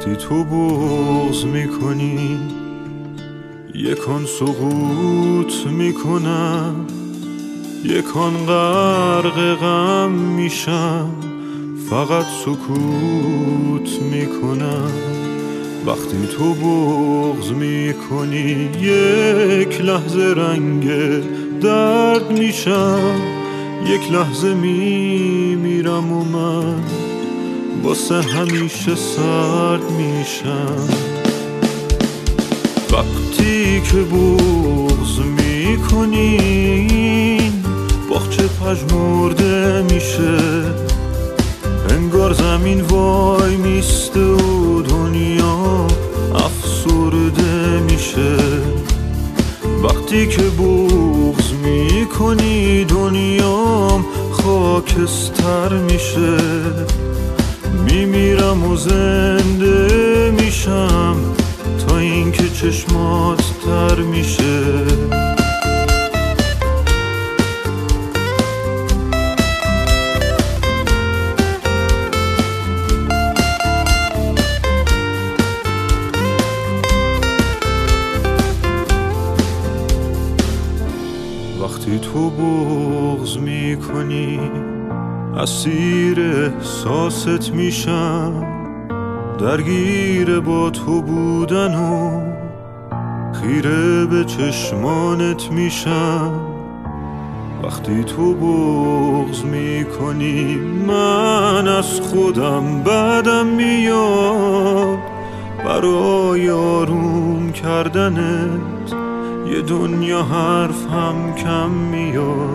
وقتی تو بغض میکنی یکان سقوط میکنم، یکان غرق غم میشم، فقط سکوت میکنم. وقتی تو بغض میکنی یک لحظه رنگ درد میشم، یک لحظه میمیرم و من واسه همیشه سرد میشم. وقتی که بغض میکنی باغچه پژمرده میشه، انگار زمین وای میسته و دنیا افسرده میشه. وقتی که بغض میکنی دنیام خاکستر میشه، میمیرم و زنده میشم تا اینکه چشمات تر میشه. وقتی تو بغض میکنی اسیر احساست میشم، درگیر با تو بودن و خیره به چشمانت میشم. وقتی تو بغض میکنی من از خودم بدم میاد، برای آروم کردنت یه دنیا حرف هم کم میاد.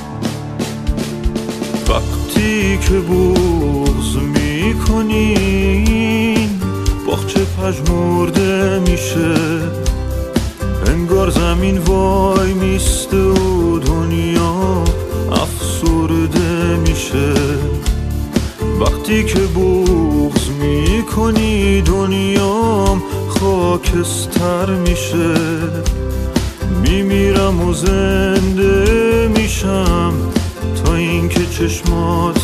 وقتی که بغض میکنی باغچه پژمرده میشه، انگار زمین وای میسته و دنیا افسرده میشه. وقتی که بغض میکنی دنیام خاکستر میشه، میمیرم و زنده میشم تا اینکه چشمات